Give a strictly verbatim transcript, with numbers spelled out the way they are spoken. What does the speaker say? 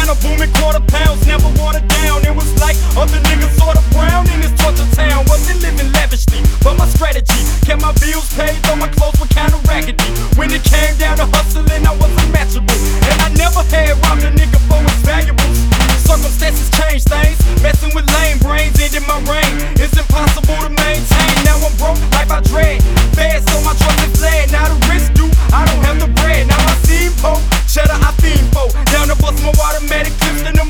Montana booming quarter pounds, never watered down. It was like other niggas sorta brown in this torture town. Wasn't living lavishly, but my strategy kept my bills paid, though my clothes were kinda raggedy. When it came down to hustling, I was unmatchable, and I never had robbed a nigga for his valuables. Circumstances change things, messing with lame brains ended my reign. It's impossible to maintain. Now I'm broke, life I dread. Bad, so my trust is fled. Now the risk due, I don't have the bread. Now I see poke, cheddar I fiend for. Down to bust my automatic clips to